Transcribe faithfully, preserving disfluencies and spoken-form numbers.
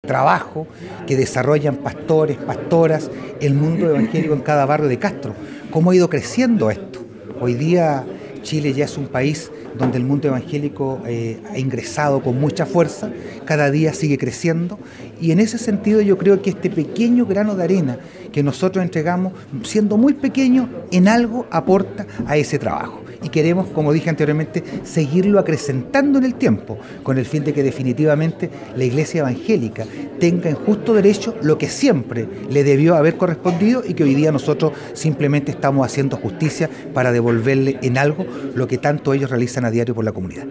trabajo que desarrollan pastores, pastoras, el mundo evangélico en cada barrio de Castro. ¿Cómo ha ido creciendo esto? Hoy día Chile ya es un país donde el mundo evangélico eh, ha ingresado con mucha fuerza, cada día sigue creciendo, y en ese sentido yo creo que este pequeño grano de arena que nosotros entregamos, siendo muy pequeño, en algo aporta a ese trabajo. Y queremos, como dije anteriormente, seguirlo acrecentando en el tiempo, con el fin de que definitivamente la Iglesia evangélica tenga en justo derecho lo que siempre le debió haber correspondido y que hoy día nosotros simplemente estamos haciendo justicia para devolverle en algo lo que tanto ellos realizan a diario por la comunidad.